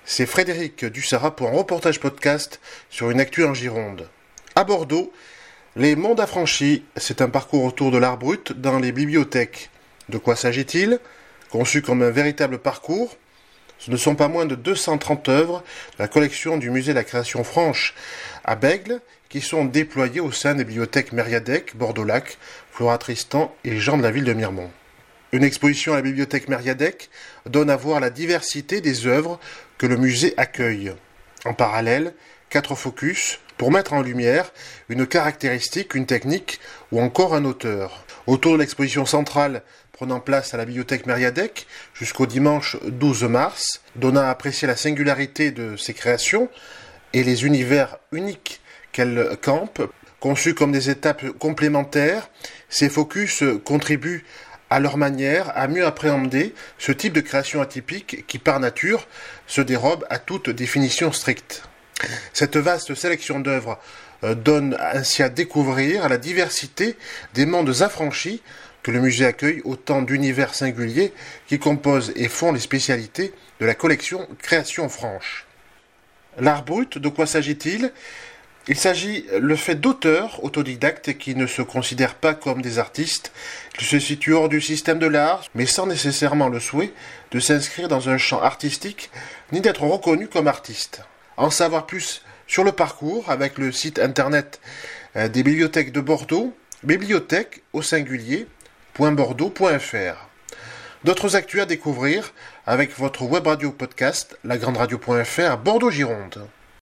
c'est Frédéric Dussara pour un reportage podcast sur une actu en Gironde. À Bordeaux, les mondes affranchis, c'est un parcours autour de l'art brut dans les bibliothèques. De quoi s'agit-il ? Conçu comme un véritable parcours, ce ne sont pas moins de 230 œuvres de la collection du musée de la création franche à Bègles qui sont déployées au sein des bibliothèques Mériadec, Bordeaux-Lac, Flora Tristan et Jean de la Ville de Miremont. Une exposition à la bibliothèque Mériadec donne à voir la diversité des œuvres que le musée accueille. En parallèle, 4 focus pour mettre en lumière une caractéristique, une technique ou encore un auteur. Autour de l'exposition centrale prenant place à la bibliothèque Mériadec jusqu'au dimanche 12 mars, donnant à apprécier la singularité de ses créations et les univers uniques qu'elle campe, conçus comme des étapes complémentaires, ces focus contribuent à leur manière à mieux appréhender ce type de création atypique qui, par nature, se dérobe à toute définition stricte. Cette vaste sélection d'œuvres donne ainsi à découvrir la diversité des mondes affranchis que le musée accueille, autant d'univers singuliers qui composent et font les spécialités de la collection Création Franche. L'art brut, de quoi s'agit-il ? Il s'agit le fait d'auteurs autodidactes qui ne se considèrent pas comme des artistes, qui se situent hors du système de l'art, mais sans nécessairement le souhait de s'inscrire dans un champ artistique, ni d'être reconnus comme artistes. En savoir plus sur le parcours avec le site internet des bibliothèques de Bordeaux, bibliothèque au singulier.bordeaux.fr. D'autres actus à découvrir avec votre web radio podcast, lagrandradio.fr Bordeaux-Gironde.